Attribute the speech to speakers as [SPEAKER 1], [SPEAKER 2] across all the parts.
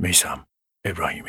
[SPEAKER 1] میثم ابراهیمی.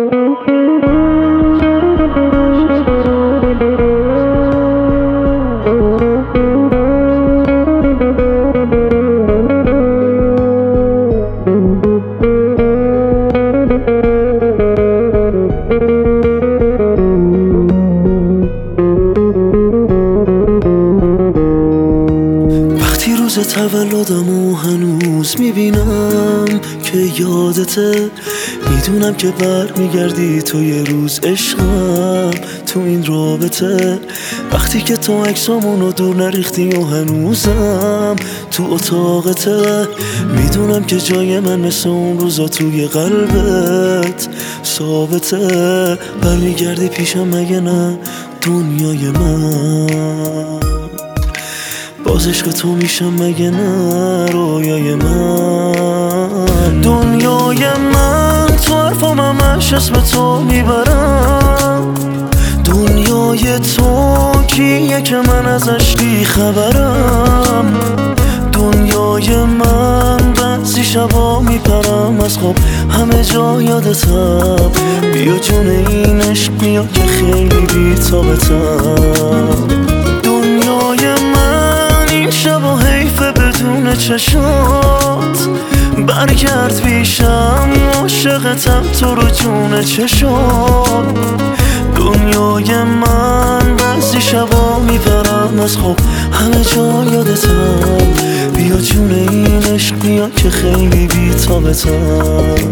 [SPEAKER 2] وقتی روز تولدمو هنوز میبینم که یادته، میدونم که برمیگردی تو یه روز عشقم تو این رابطه. وقتی که تو عکسامونو دور نریختی و هنوزم تو اتاقته، میدونم که جای من مثل اون روزا توی قلبت ثابته. برمیگردی پیشم مگه نه دنیای من؟ باز عشق تو میشم مگه نه رویای من؟ دنیای من تو حرفام همش اسم تو میبرم. دنیای تو کیه که من ازش بی خبرم؟ دنیای من بعضی شبا میپرم از خواب همه جا یادتم. بیا جون این عشق بیا که خیلی بی تابتم. دنیای من این شبا حیفه بدون چشات، برگرد پیشم عاشقتم تو رو جون چشات. دنیای من بعضی شبا میپرم از خواب همه جا یادتم. بیا جون این عشق بیا که خیلی بی تابتم.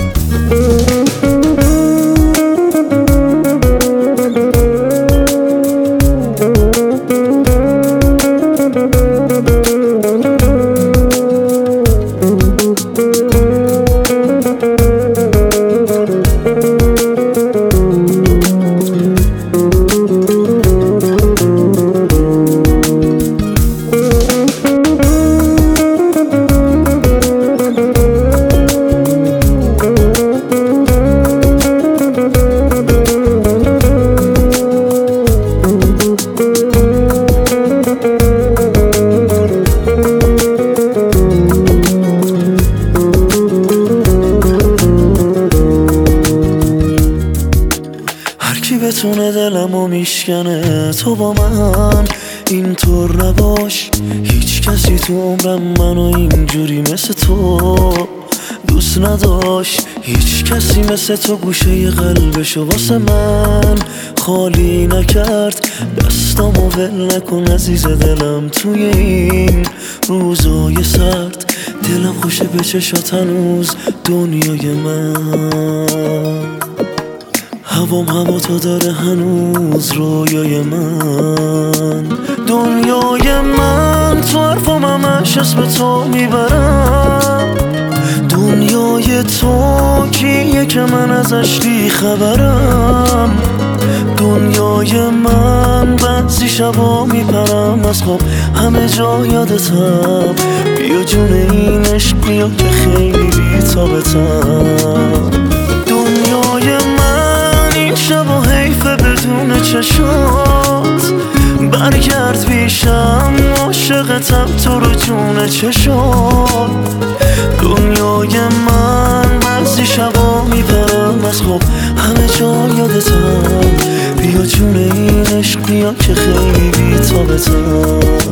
[SPEAKER 2] کی بتونه دلمو میشکنه تو با من اینطور نباش. هیچ کسی تو عمرم منو اینجوری مثل تو دوست نداشت. هیچ کسی مثل تو گوشه قلبشو واسه من خالی نکرد. دستامو ول نکن عزیز دلم توی این روزای سرد. دلم خوشه به چشات هنوز دنیای من. هوام هوا تو داره هنوز رویای من. دنیای من تو حرفام همش اسم تو میبرم. دنیای تو کیه که من ازش بی خبرم؟ دنیای من بعضی شبا میپرم از خواب همه جا یادتم. بیا جون این عشق بیا که خیلی بی تابتم. دنیای من این شبا حیفه بدون چشات، برگرد پیشم عاشقتم تو رو جون چشات. دنیای من بعضی شبا میپرم از خواب همه جا یادتم. بیا جون این عشق بیا که خیلی بی تابتم.